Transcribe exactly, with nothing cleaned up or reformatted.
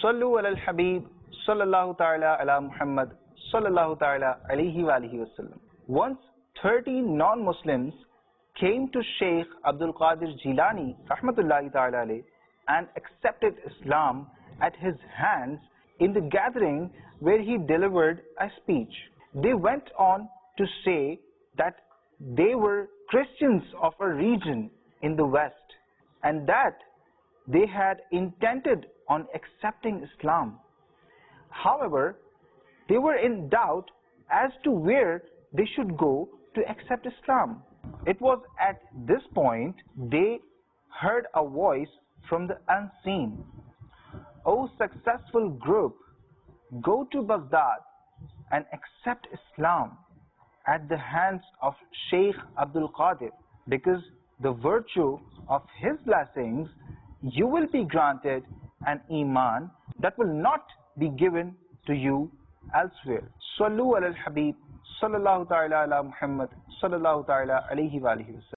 Sallu ala al-Habib, sallallahu ta'ala ala Muhammad, sallallahu ta'ala alayhi wa alihi wasallam. Once thirty non-Muslims came to Shaykh Abdul Qadir Jilani, rahmatullahi ta'ala alayh, and accepted Islam at his hands in the gathering where he delivered a speech. They went on to say that they were Christians of a region in the West and that they had intended on accepting Islam. However, they were in doubt as to where they should go to accept Islam. It was at this point they heard a voice from the unseen. O successful group, go to Baghdad and accept Islam at the hands of Shaykh Abdul Qadir, because the virtue of his blessings you will be granted an iman that will not be given to you elsewhere. Sallu ala al-Habib, sallallahu ta'ala ala Muhammad, sallallahu ta'ala alayhi wa alihi wa sallam.